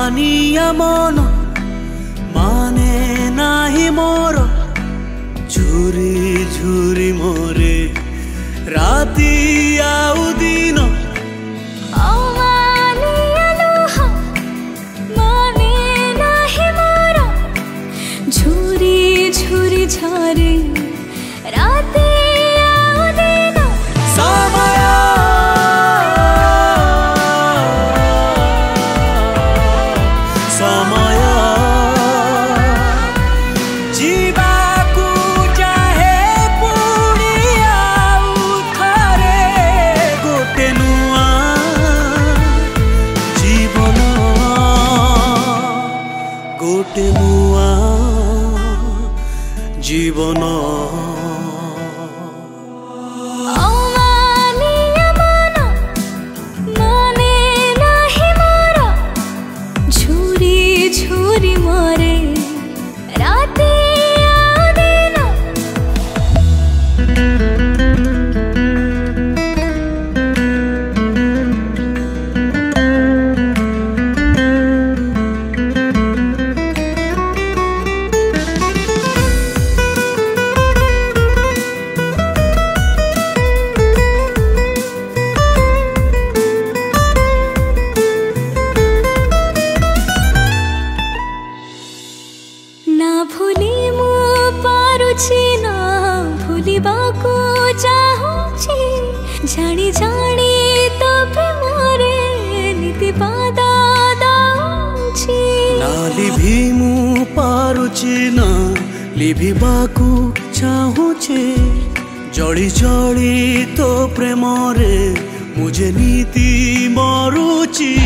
मानिया मन माने नाही मोर झुरी झुरी मोरे राती आउ दिन अमानिया लुह माने नाही मोर झुरी झुरी झरे राती आउ दिन समय समय जीवाकू चाहे पुणी आउ थरे गोटे नुआ जीवन गोटे नुआ जीवन अमानिया मन माने नाही मोर झुरी झुरी मरे राती आउ दिन ना भूली मु पारुछि ना भूलिबाकू चाहुछि जानी जानी तो प्रेमरे नीति पादा दाउछि ना लिभि मु पारुछि ना लिभिबाकू चाहुछे जड़ी जड़ी तो प्रेम रे मुझे नीति मरुछि